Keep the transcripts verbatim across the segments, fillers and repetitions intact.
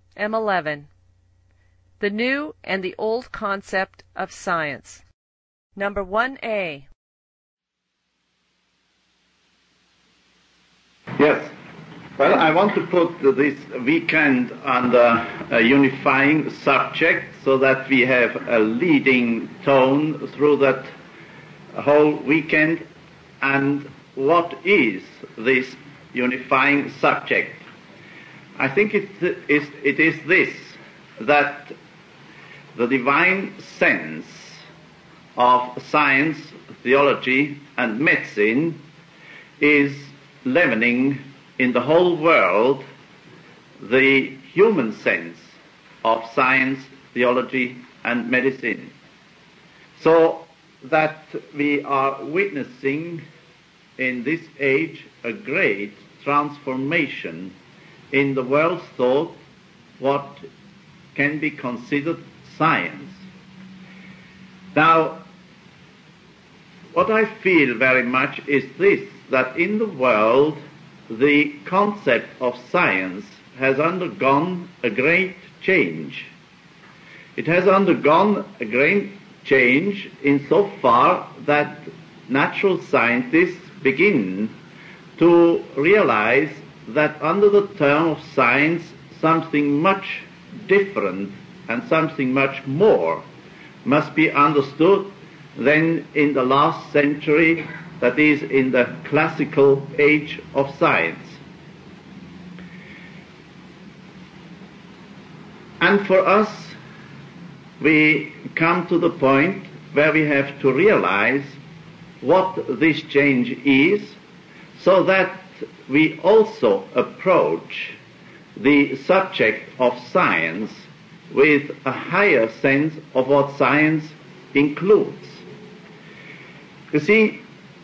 M eleven. The New and the Old Concept of Science. Number one A. Yes. Well, I want to put this weekend under a unifying subject so that we have a leading tone through that whole weekend. And what is this unifying subject? I think it is, it is this, that the divine sense of science, theology, and medicine is leavening in the whole world the human sense of science, theology, and medicine. So that we are witnessing in this age a great transformation in the world's thought, what can be considered science. Now, what I feel very much is this, that in the world the concept of science has undergone a great change. It has undergone a great change insofar that natural scientists begin to realize that under the term of science something much different and something much more must be understood than in the last century, that is, in the classical age of science. And for us, we come to the point where we have to realize what this change is, so that we also approach the subject of science with a higher sense of what science includes. You see,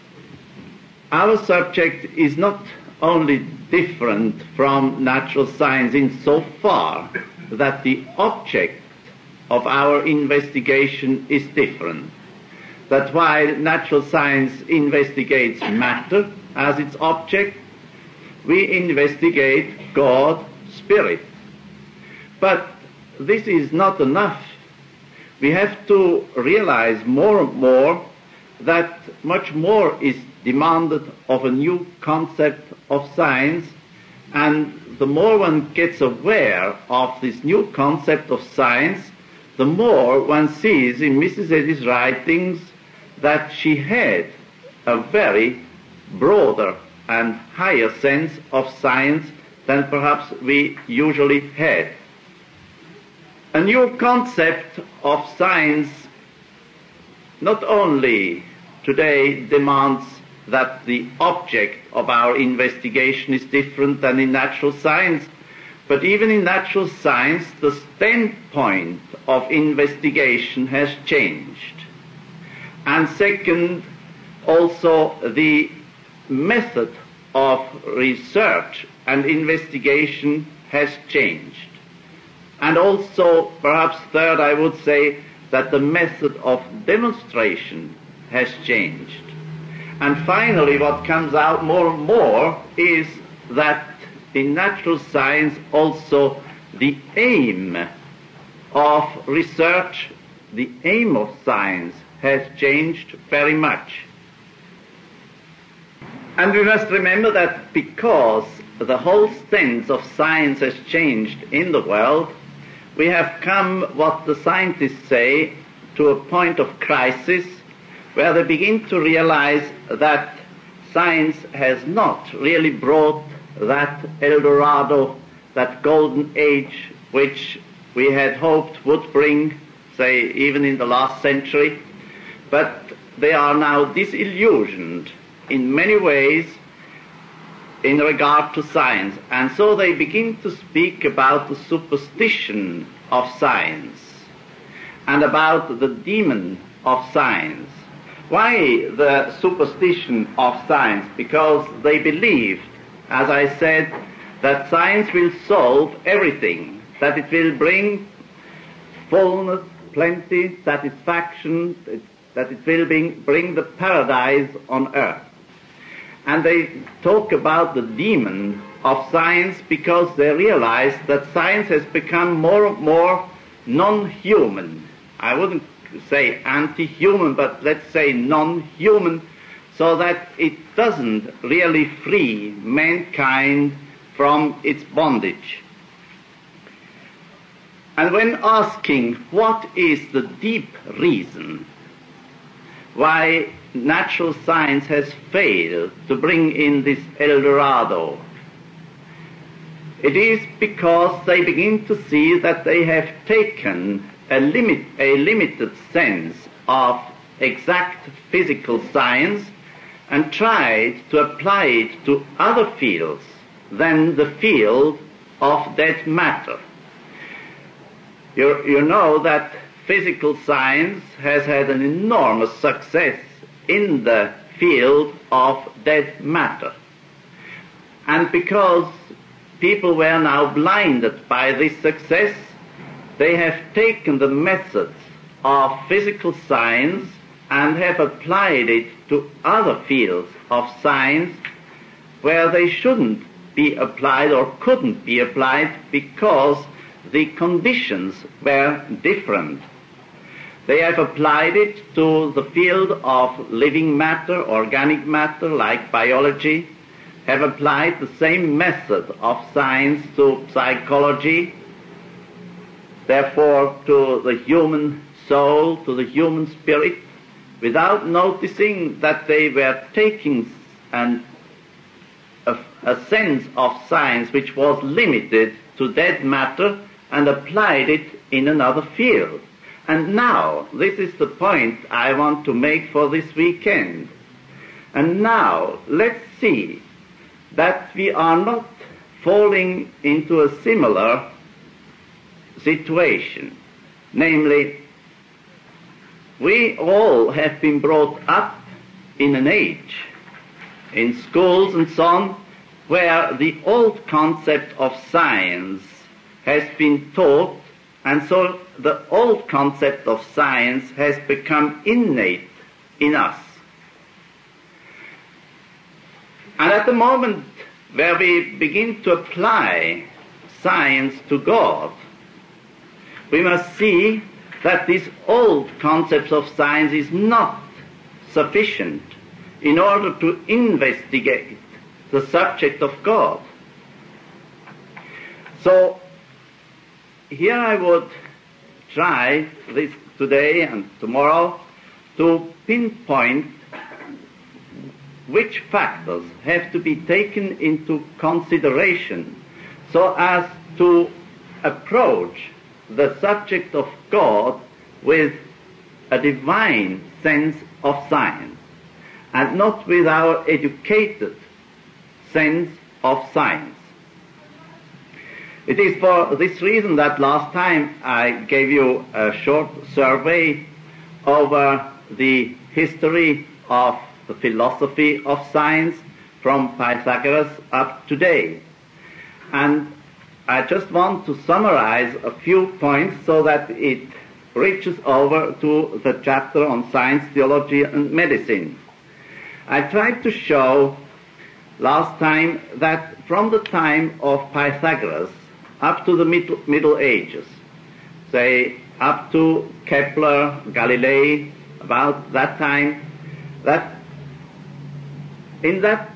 our subject is not only different from natural science in so far that the object of our investigation is different. That while natural science investigates matter as its object, we investigate God, Spirit. But this is not enough. We have to realize more and more that much more is demanded of a new concept of science, and the more one gets aware of this new concept of science, the more one sees in Missus Eddy's writings that she had a very broader and higher sense of science than perhaps we usually had. A new concept of science not only today demands that the object of our investigation is different than in natural science, but even in natural science the standpoint of investigation has changed. And second, also the method of research and investigation has changed. And also, perhaps third, I would say that the method of demonstration has changed. And finally, what comes out more and more is that in natural science also the aim of research, the aim of science has changed very much. And we must remember that because the whole sense of science has changed in the world, we have come, what the scientists say, to a point of crisis where they begin to realize that science has not really brought that El Dorado, that golden age which we had hoped would bring, say, even in the last century, but they are now disillusioned in many ways in regard to science. And so they begin to speak about the superstition of science and about the demon of science. Why the superstition of science? Because they believed, as I said, that science will solve everything, that it will bring fullness, plenty, satisfaction, that it will bring, bring the paradise on earth. And they talk about the demon of science because they realize that science has become more and more non-human. I wouldn't say anti-human, but let's say non-human, so that it doesn't really free mankind from its bondage. And when asking what is the deep reason why natural science has failed to bring in this El Dorado, it is because they begin to see that they have taken a limit, a limited sense of exact physical science and tried to apply it to other fields than the field of dead matter. You, you know that physical science has had an enormous success in the field of dead matter. And because people were now blinded by this success, they have taken the methods of physical science and have applied it to other fields of science where they shouldn't be applied or couldn't be applied because the conditions were different. They have applied it to the field of living matter, organic matter, like biology, have applied the same method of science to psychology, therefore to the human soul, to the human spirit, without noticing that they were taking an, a, a sense of science which was limited to dead matter and applied it in another field. And now, this is the point I want to make for this weekend. And now, let's see that we are not falling into a similar situation. Namely, we all have been brought up in an age, in schools and so on, where the old concept of science has been taught, and so the old concept of science has become innate in us. And at the moment where we begin to apply science to God, we must see that this old concept of science is not sufficient in order to investigate the subject of God. So here I would try this today and tomorrow to pinpoint which factors have to be taken into consideration so as to approach the subject of God with a divine sense of science and not with our educated sense of science. It is for this reason that last time I gave you a short survey over the history of the philosophy of science from Pythagoras up to today. And I just want to summarize a few points so that it reaches over to the chapter on science, theology, and medicine. I tried to show last time that from the time of Pythagoras up to the Middle, Middle Ages, say up to Kepler, Galilei, about that time, that in that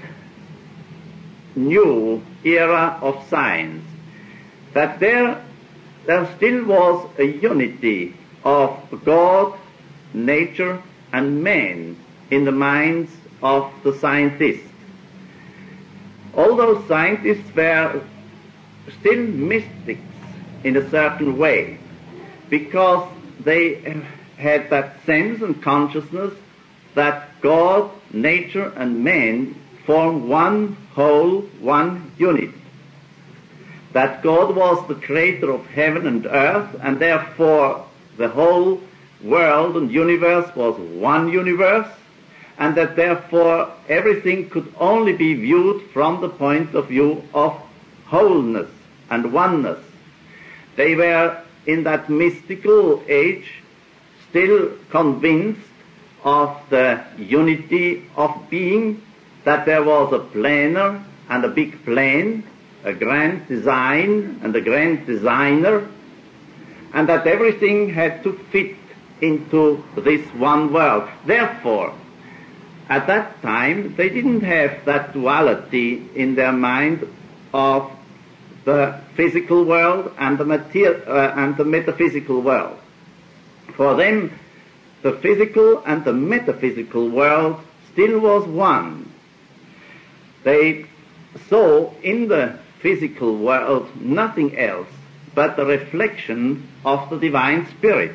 new era of science, that there, there still was a unity of God, nature, and man in the minds of the scientists. Although scientists were still mystics in a certain way, because they had that sense and consciousness that God, nature, and man form one whole, one unit. That God was the creator of heaven and earth, and therefore the whole world and universe was one universe, and that therefore everything could only be viewed from the point of view of wholeness and oneness. They were in that mystical age still convinced of the unity of being, that there was a planar and a big plane, a grand design and a grand designer, and that everything had to fit into this one world. Therefore, at that time, they didn't have that duality in their mind of the physical world and the, mater- uh, and the metaphysical world. For them, the physical and the metaphysical world still was one. They saw in the physical world nothing else but the reflection of the divine spirit.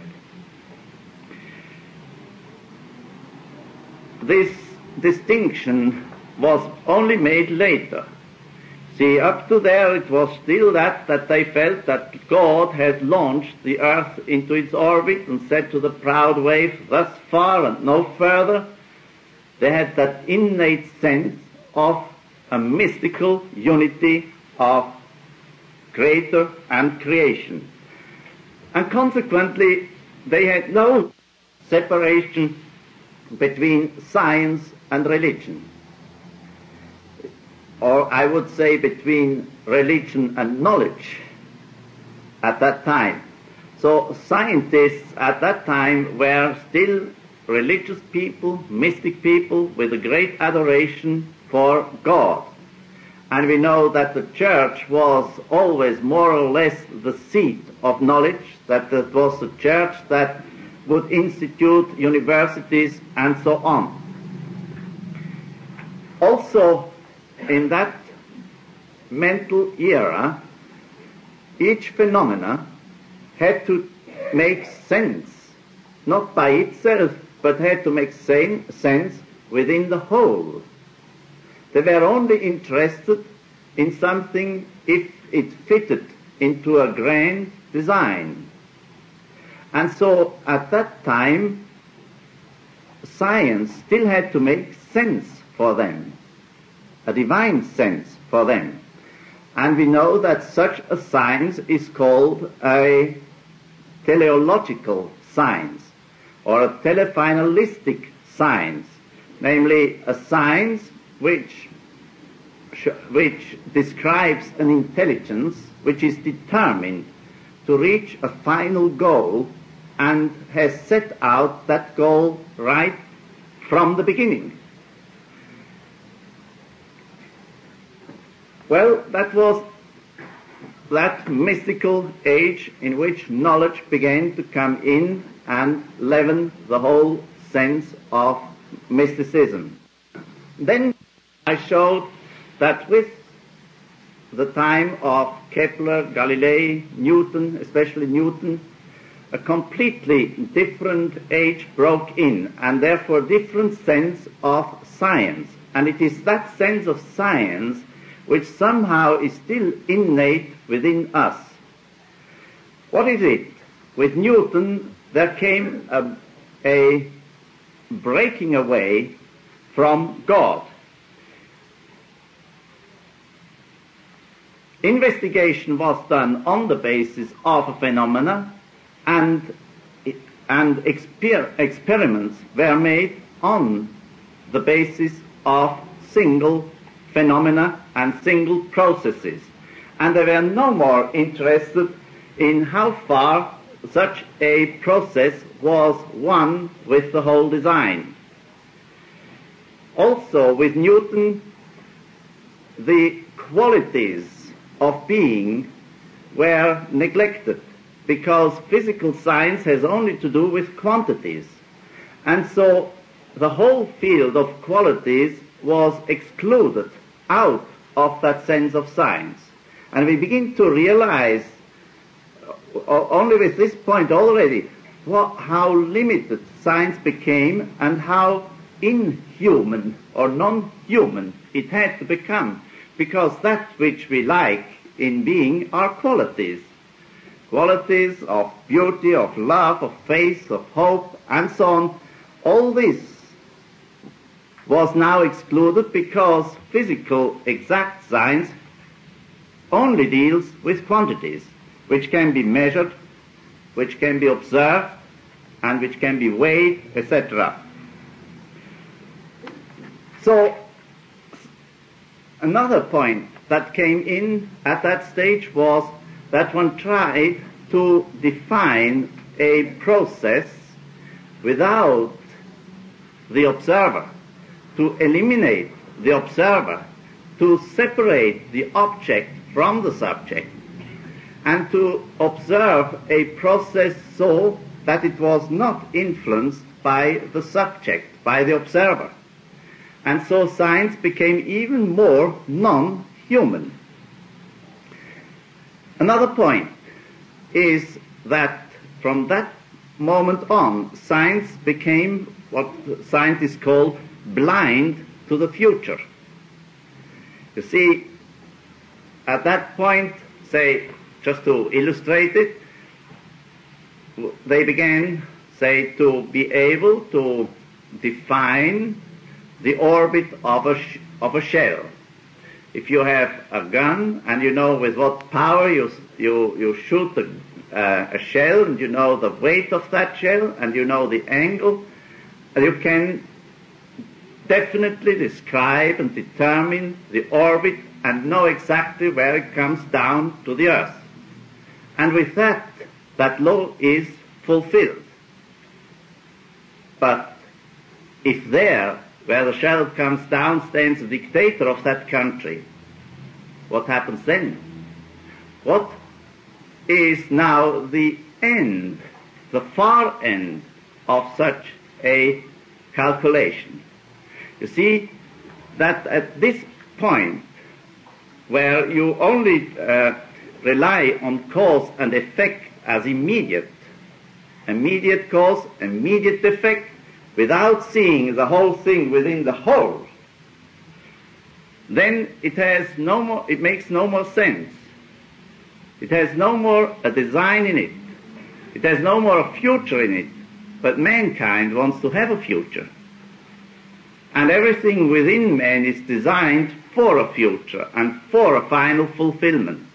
This distinction was only made later. See, up to there it was still that, that they felt that God had launched the earth into its orbit and said to the proud wave, thus far and no further. They had that innate sense of a mystical unity of creator and creation. And consequently, they had no separation between science and religion. Or I would say between religion and knowledge at that time. So scientists at that time were still religious people, mystic people with a great adoration for God. And we know that the church was always more or less the seat of knowledge, that it was the church that would institute universities and so on. Also, in that mental era, each phenomena had to make sense, not by itself, but had to make same sense within the whole. They were only interested in something if it fitted into a grand design. And so at that time, science still had to make sense for them, a divine sense for them. And we know that such a science is called a teleological science, or a telefinalistic science, namely a science which, which describes an intelligence which is determined to reach a final goal and has set out that goal right from the beginning. Well, that was that mystical age in which knowledge began to come in and leaven the whole sense of mysticism. Then I showed that with the time of Kepler, Galilei, Newton, especially Newton, a completely different age broke in, and therefore different sense of science. And it is that sense of science which somehow is still innate within us. What is it? With Newton, there came a, a breaking away from God. Investigation was done on the basis of a phenomena, and, and exper- experiments were made on the basis of single phenomena and single processes. And they were no more interested in how far such a process was one with the whole design. Also, with Newton, the qualities of being were neglected, because physical science has only to do with quantities. And so the whole field of qualities was excluded out of that sense of science. And we begin to realize, uh, only with this point already, what, how limited science became and how inhuman or non-human it had to become, because that which we like in being are qualities. Qualities of beauty, of love, of faith, of hope, and so on. All this was now excluded because physical exact science only deals with quantities, which can be measured, which can be observed, and which can be weighed, et cetera. So another point that came in at that stage was that one tried to define a process without the observer, to eliminate the observer, to separate the object from the subject, and to observe a process so that it was not influenced by the subject, by the observer. And so science became even more non-human. Another point is that from that moment on, science became what scientists call blind to the future. You see, at that point, say, just to illustrate it, they began, say, to be able to define the orbit of a, sh- of a shell. If you have a gun and you know with what power you, you, you shoot a, uh, a shell, and you know the weight of that shell, and you know the angle, you can definitely describe and determine the orbit and know exactly where it comes down to the earth. And with that, that law is fulfilled. But if there, where the shell comes down, stands the dictator of that country, what happens then? What is now the end, the far end of such a calculation? You see that at this point, where you only uh, rely on cause and effect as immediate, immediate cause, immediate effect, without seeing the whole thing within the whole, then it has no more, it makes no more sense. It has no more a design in it. It has no more a future in it. But mankind wants to have a future. And everything within man is designed for a future and for a final fulfillment.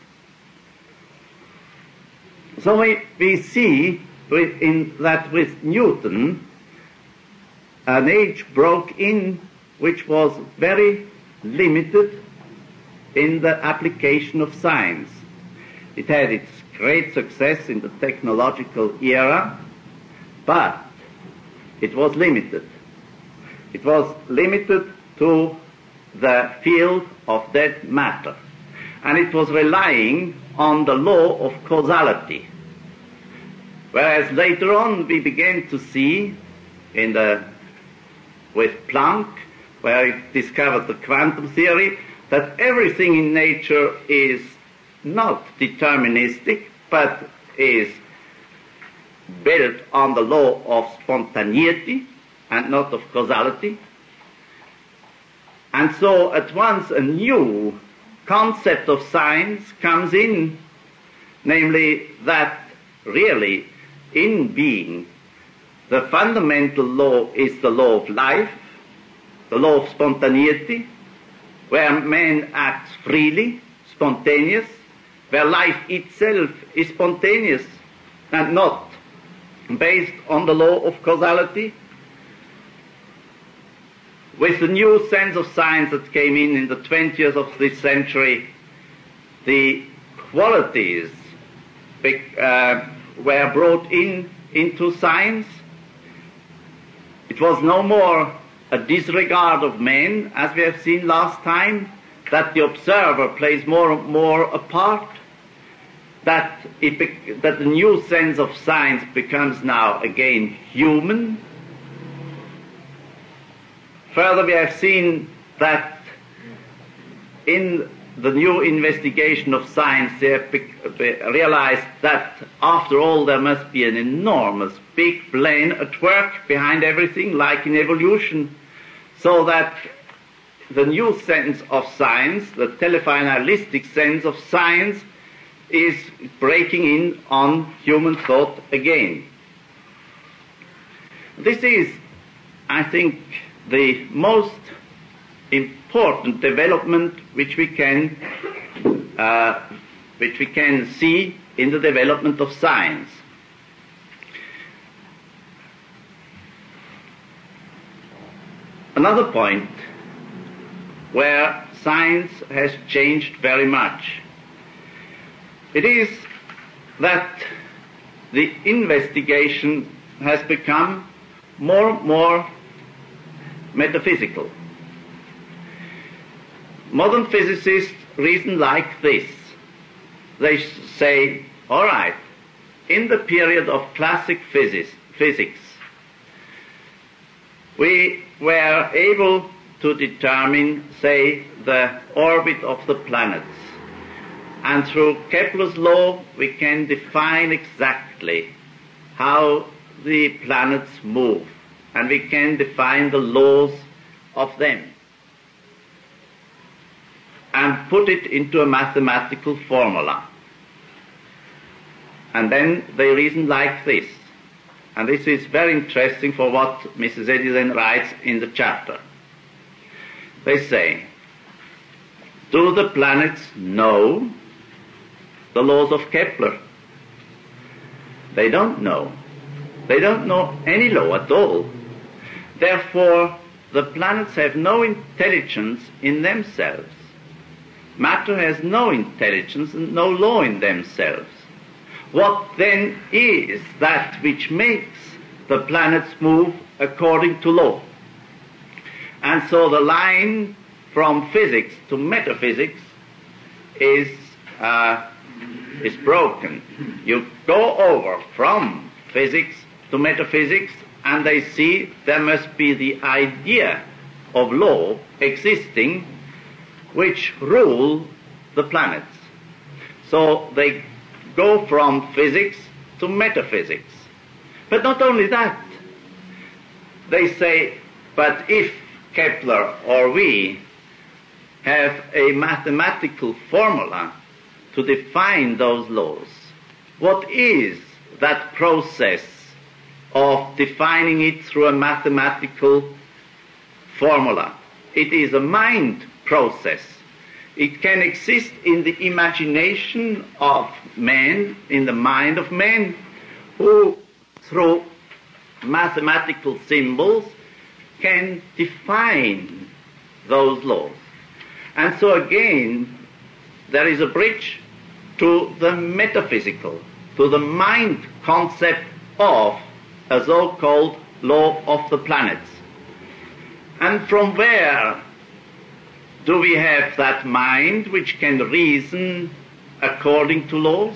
So we, we see with, in that with Newton, an age broke in which was very limited in the application of science. It had its great success in the technological era, but it was limited. It was limited to the field of dead matter, and it was relying on the law of causality. Whereas later on we began to see in the with Planck, where he discovered the quantum theory, that everything in nature is not deterministic, but is built on the law of spontaneity and not of causality. And so at once a new concept of science comes in, namely that really in being the fundamental law is the law of life, the law of spontaneity, where man acts freely, spontaneous, where life itself is spontaneous and not based on the law of causality. With the new sense of science that came in in the twentieth of this century, the qualities uh, were brought in into science. It was no more a disregard of man, as we have seen last time, that the observer plays more and more a part, that, it be- that the new sense of science becomes now again human. Further, we have seen that in the new investigation of science, they have be- be- realized that after all there must be an enormous big brain at work behind everything, like in evolution, so that the new sense of science, the telefinalistic sense of science, is breaking in on human thought again. This is, I think, the most important development which we can uh, which we can see in the development of science. Another point where science has changed very much. It is that the investigation has become more and more metaphysical. Modern physicists reason like this. They say, all right, in the period of classic physics, physics, we were able to determine, say, the orbit of the planets. And through Kepler's law, we can define exactly how the planets move, and we can define the laws of them and put it into a mathematical formula. And then they reason like this. And this is very interesting for what Missus Eddy then writes in the chapter. They say, do the planets know the laws of Kepler? They don't know. They don't know any law at all. Therefore, the planets have no intelligence in themselves. Matter has no intelligence and no law in themselves. What then is that which makes the planets move according to law? And so the line from physics to metaphysics is uh, is broken. You go over from physics to metaphysics, and they see there must be the idea of law existing which rule the planets. So they go from physics to metaphysics. But not only that, they say, but if Kepler or we have a mathematical formula to define those laws, what is that process of defining it through a mathematical formula? It is a mind process. It can exist in the imagination of man, in the mind of man, who through mathematical symbols can define those laws. And so again, there is a bridge to the metaphysical, to the mind concept of a so-called law of the planets. And from where do we have that mind which can reason according to laws,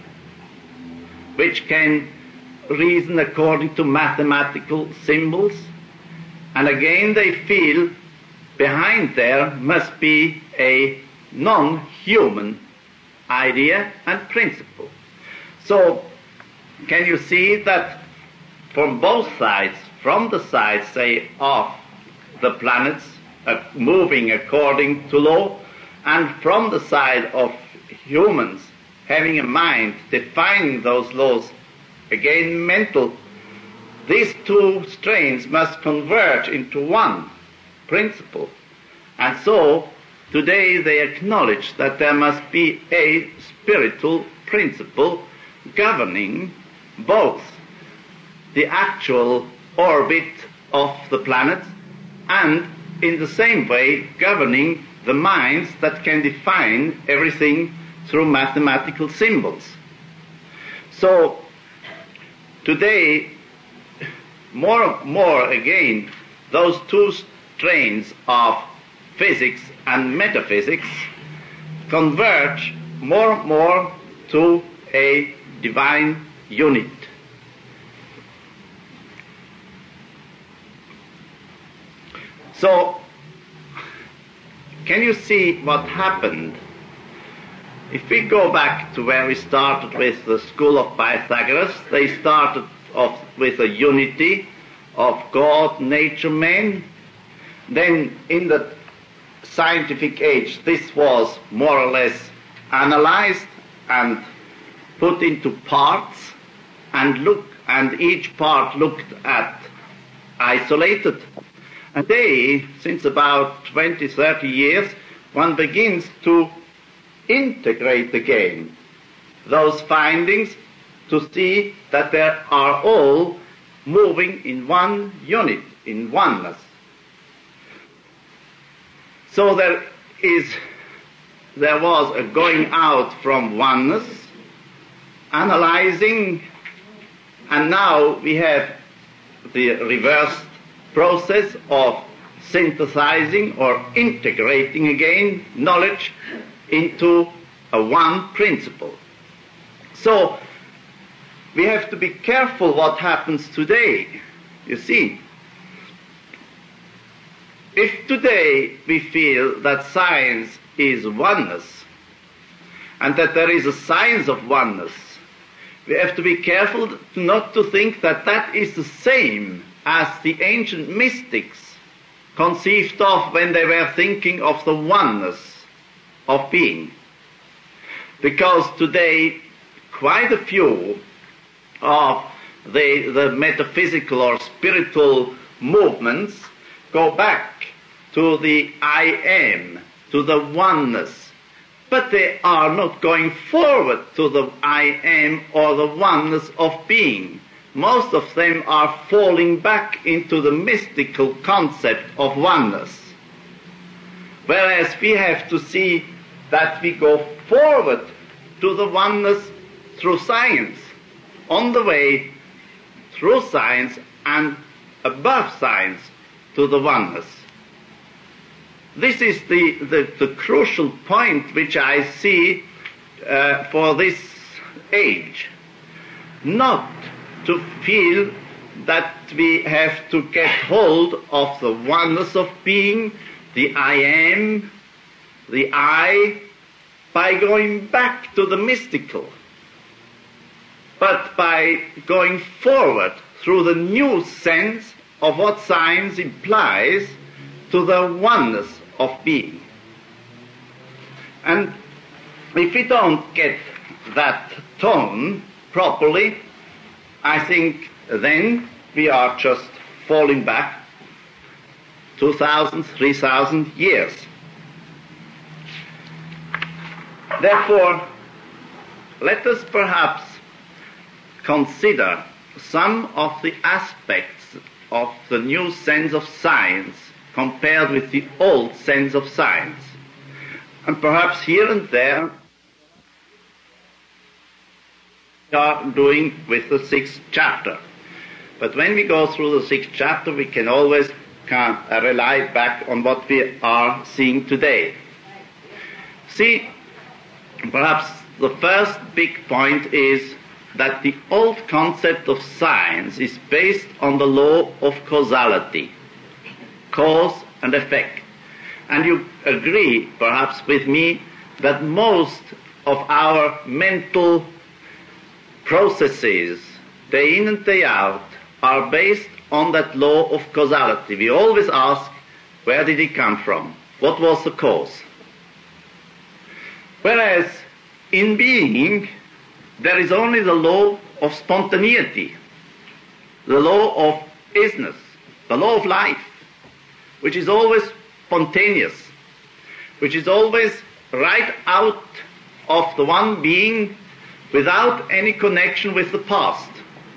which can reason according to mathematical symbols? And again they feel behind there must be a non-human idea and principle. So can you see that from both sides, from the side, say, of the planets uh, moving according to law, and from the side of humans having a mind defining those laws, again mental, these two strains must converge into one principle. And so today they acknowledge that there must be a spiritual principle governing both the actual orbit of the planets and in the same way governing the minds that can define everything through mathematical symbols. So today, more and more again, those two strains of physics and metaphysics converge more and more to a divine unit. So, can you see what happened? If we go back to where we started with the school of Pythagoras, they started off with a unity of God, nature, man. Then in the scientific age, this was more or less analyzed and put into parts, and look, and each part looked at isolated. And they, since about twenty, thirty years, one begins to integrate again those findings to see that they are all moving in one unit, in oneness. So there is there was a going out from oneness, analyzing, and now we have the reversed process of synthesizing or integrating again knowledge into a one principle. So we have to be careful what happens today. You see, if today we feel that science is oneness and that there is a science of oneness, we have to be careful not to think that that is the same as the ancient mystics conceived of when they were thinking of the oneness of being. Because today quite a few of the, the metaphysical or spiritual movements go back to the I am, to the oneness, but they are not going forward to the I am or the oneness of being. Most of them are falling back into the mystical concept of oneness. Whereas we have to see that we go forward to the oneness through science, on the way through science and above science to the oneness. This is the, the, the crucial point which I see uh, for this age. Not to feel that we have to get hold of the oneness of being, the I am, the I, by going back to the mystical, but by going forward through the new sense of what science implies to the oneness of being. And if we don't get that tone properly, I think then we are just falling back two thousand, three thousand years. Therefore, let us perhaps consider some of the aspects of the new sense of science compared with the old sense of science. And perhaps here and there we are doing with the sixth chapter. But when we go through the sixth chapter, we can always can, uh, rely back on what we are seeing today. See, perhaps the first big point is that the old concept of science is based on the law of causality, cause and effect. And you agree, perhaps with me, that most of our mental processes, day in and day out, are based on that law of causality. We always ask, where did it come from? What was the cause? Whereas in being, there is only the law of spontaneity, the law of isness, the law of life, which is always spontaneous, which is always right out of the one being without any connection with the past.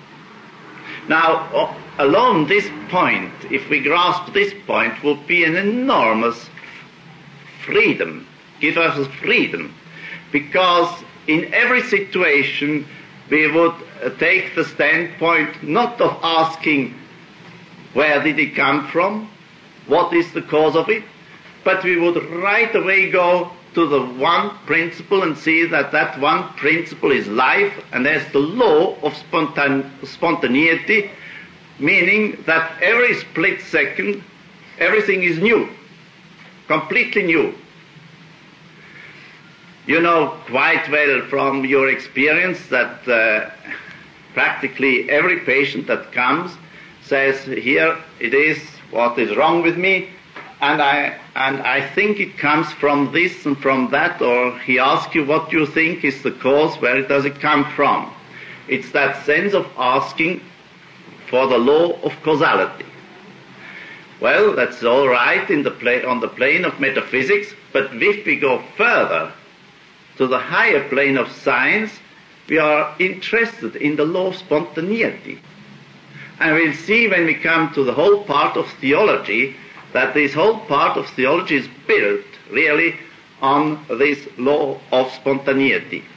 Now, alone this point, if we grasp this point, will be an enormous freedom, give us freedom, because in every situation we would take the standpoint not of asking where did it come from, what is the cause of it, but we would right away go to the one principle and see that that one principle is life, and there's the law of spontan- spontaneity, meaning that every split second everything is new, completely new. You know quite well from your experience that uh, practically every patient that comes says, here it is, what is wrong with me, and I and I think it comes from this and from that, or he asks you what you think is the cause, where does it come from? It's that sense of asking for the law of causality. Well, that's all right in the pla- on the plane of metaphysics, but if we go further to the higher plane of science, we are interested in the law of spontaneity. And we'll see when we come to the whole part of theology that this whole part of theology is built really on this law of spontaneity.